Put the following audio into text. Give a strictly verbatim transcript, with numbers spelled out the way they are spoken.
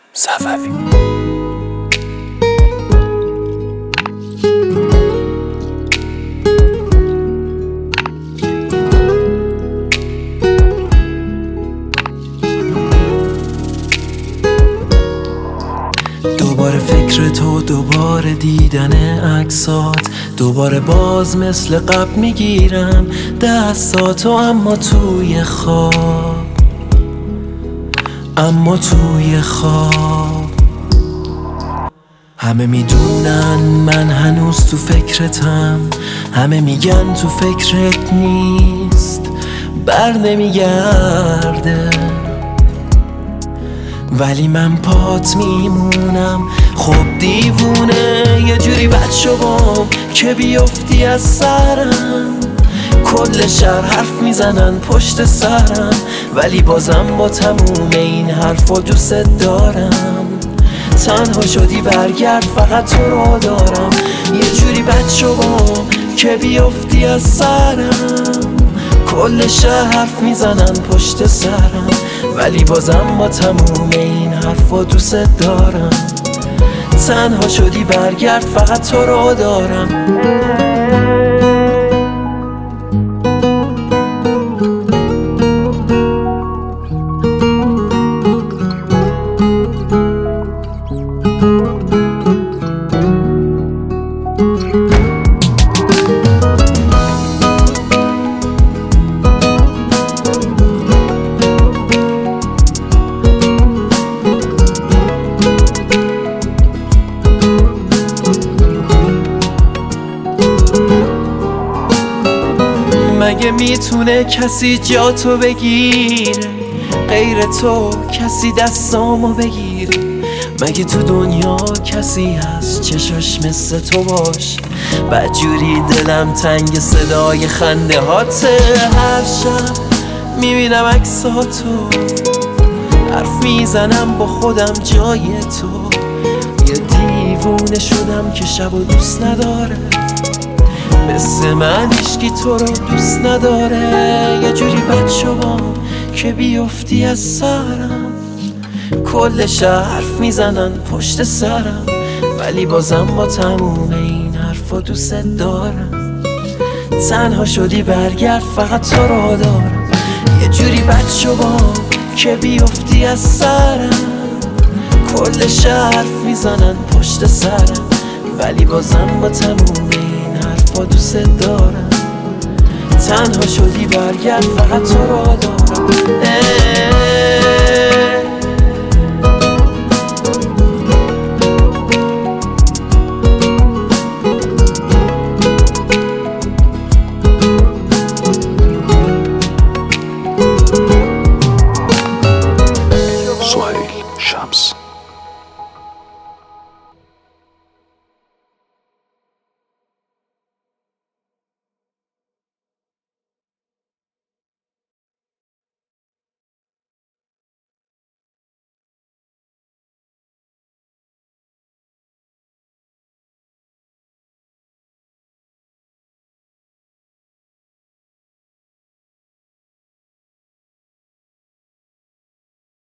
صفوی. دوباره فکر تو، دوباره دیدن عکسات، دوباره باز مثل قبل میگیرم دستاتو، اما توی خواب، اما توی خواب. همه میدونن من هنوز تو فکرتم، همه میگن تو فکرت نیست، بر نمیگرده، ولی من پات میمونم. خب دیوونه یه جوری بد شدم که بیفتی از سرم، کل شهر حرف میزنن پشت سرم، ولی بازم با تموم این حرفا دوست دارم. تنها شدی برگرد فقط تو رو دارم، یه جوری بد شدم که بیفتی از سرم، کل شهر حرف میزنن پشت سرم، ولی بازم با تموم این حرفا دوست دارم. تنها شدی برگرد فقط تو رو دارم. مگه میتونه کسی جا تو بگیره غیر تو، کسی دستامو بگیره؟ مگه تو دنیا کسی هست چشاش مثل تو باشه؟ بدجوری دلم تنگ صدای خنده هاته، هر شب میبینم عکساتو، حرف میزنم با خودم جای تو. یه دیوونه شدم که شب و دوست نداره، مثل من هیچکی تو رو دوست نداره. یه جوری بد شدم که بیفتی از سرم، کل شهر حرف میزنن پشت سرم، ولی بازم با تموم این حرفا دوست دارم. تنها شدی برگرد فقط تو رو دارم، یه جوری بد شدم که بیفتی از سرم، کل شهر حرف میزنن پشت سرم، ولی بازم با تموم با دوست دارم. تنها شدی برگرد فقط تو رو دارم.